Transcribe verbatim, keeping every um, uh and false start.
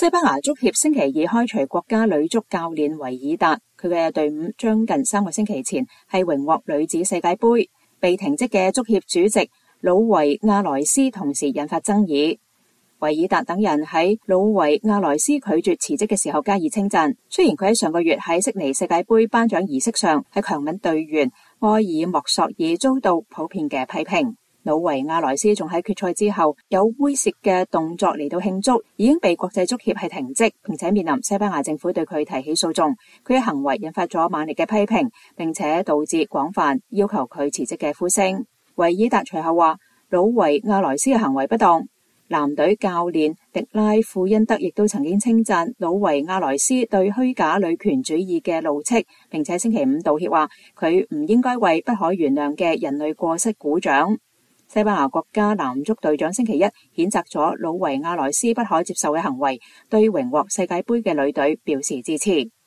西班牙足協星期二開除國家女足教練維爾達，佢嘅隊伍將近三個星期前係榮獲女子世界盃，被停職嘅足協主席魯維亞萊斯同時引發爭議。維爾達等人喺魯維亞萊斯拒絕辭職嘅時候加以稱讚，雖然佢喺上個月喺悉尼世界盃頒獎儀式上係強吻隊員埃爾莫索爾，遭到普遍嘅批評。魯維亞萊斯仲喺決賽之後有猥褻嘅動作嚟到慶祝，已經被國際足協係停職，並且面臨西班牙政府對佢提起訴訟。佢嘅行為引發咗猛烈嘅批評，並且導致廣泛要求佢辭職嘅呼聲。維爾達隨後話魯維亞萊斯嘅行為不當。藍隊教練迪拉庫恩德亦都曾經稱讚魯維亞萊斯對虛假女權主義嘅怒斥，並且星期五道歉話佢唔應該為不可原諒嘅人類過失鼓掌。西班牙國家男足隊長星期一譴責咗魯維亞萊斯不可接受嘅行為，對榮獲世界盃嘅女隊表示支持。